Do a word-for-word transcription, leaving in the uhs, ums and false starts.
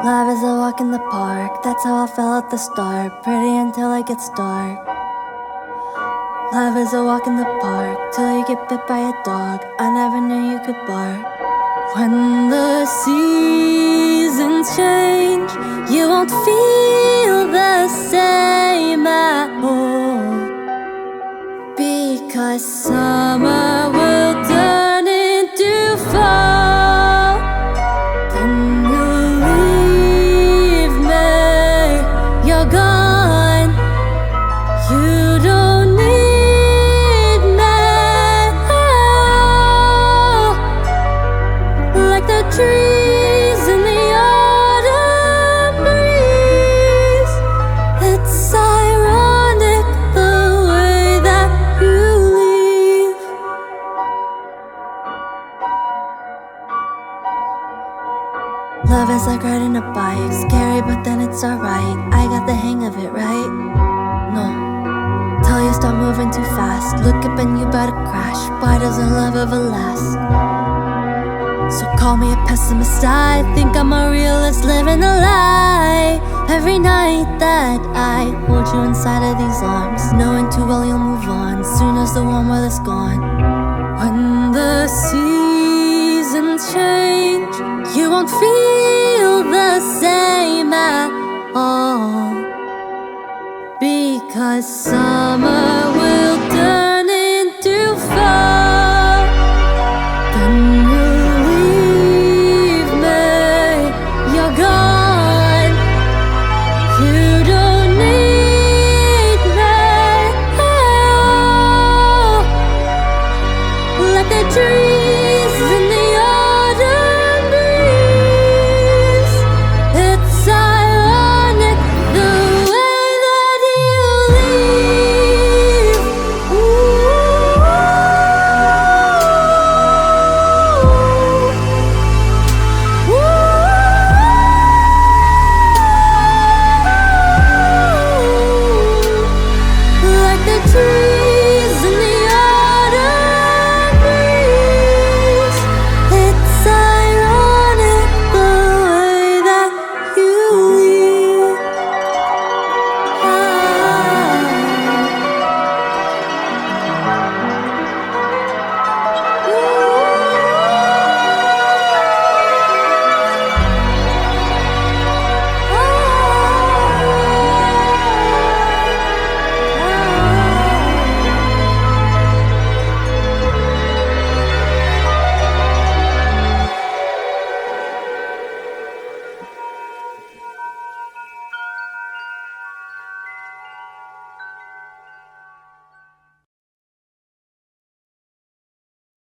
Love is a walk in the park, that's how I felt at the start. Pretty until it gets dark. Love is a walk in the park, till you get bit by a dog. I never knew you could bark. When the seasons change, you won't feel the same at all. Because summer will turn into fall. Then you leave me, you're gone. You don't need me. Like the trees in the autumn breeze, it's ironic the way that you leave. Love is like riding a bike, scary but then it's alright. I got the hang of it, right? No. Till you start moving too fast, look up and you better crash. Why doesn't love ever last? So call me a pessimist, I think I'm a realist living a lie. Every night that I hold you inside of these arms, knowing too well you'll move on soon as the warm weather's gone. When the seasons change, you won't feel the same at all. Because summer will